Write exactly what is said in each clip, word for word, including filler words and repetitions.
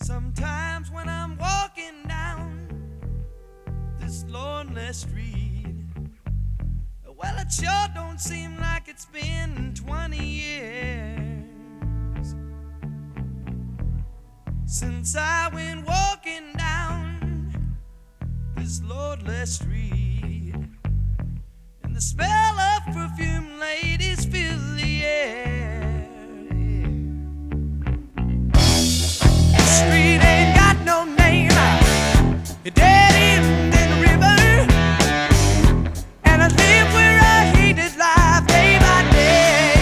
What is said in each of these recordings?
Sometimes when I'm walking down this lonely street, well, it sure don't seem like it's been twenty years since I went walking down this lonely street, and the smell of perfume ladies fill the air. The street ain't got no name, it dead end in the river, and I live where I hated life day by day.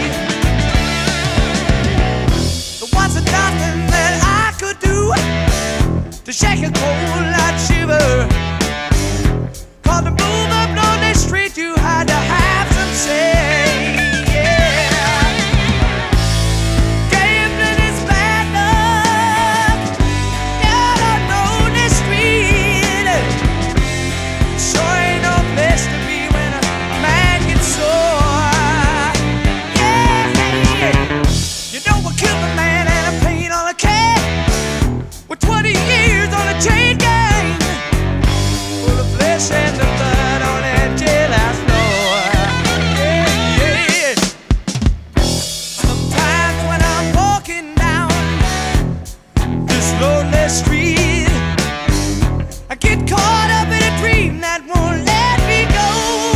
There wasn't nothing that I could do to shake a cold light shiver, 'cause to move up lonely street you had to have some say. And the blood on that jailhouse floor. Yeah, yeah. Sometimes when I'm walking down this lonely street, I get caught up in a dream that won't let me go.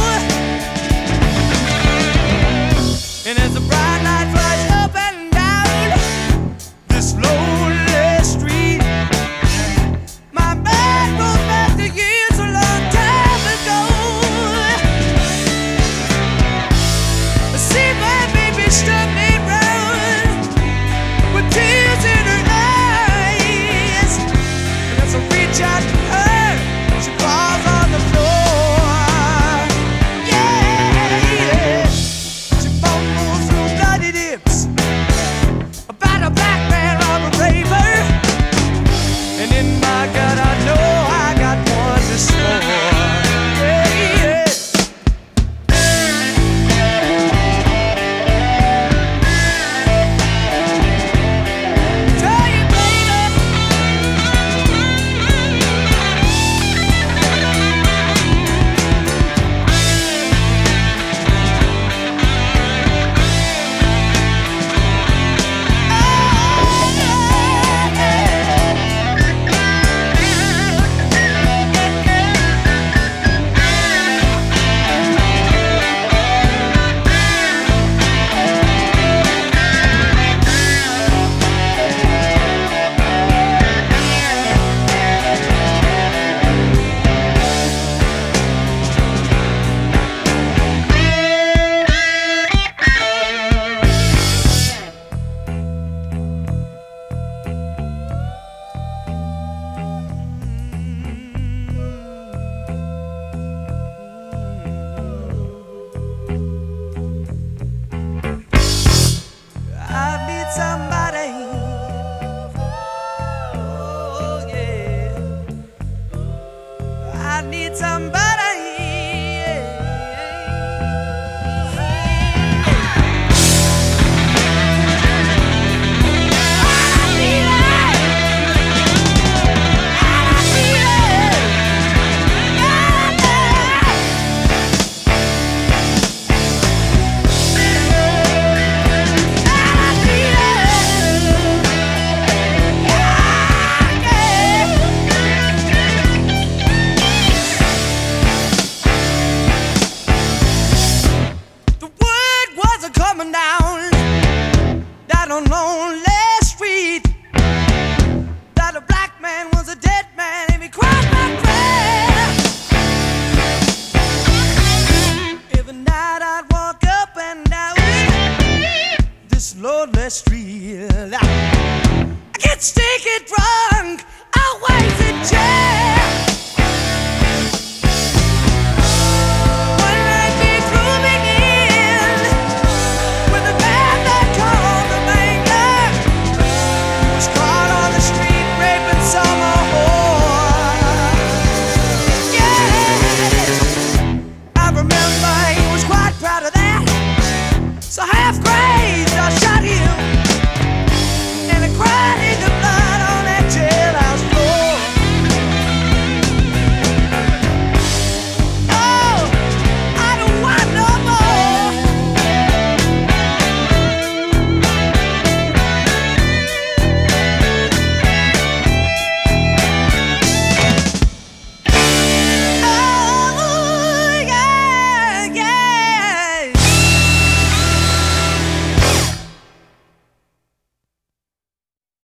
And as the bright light flashes up and down this lonely street, my mind goes back to years. Somebody, oh yeah, I need somebody.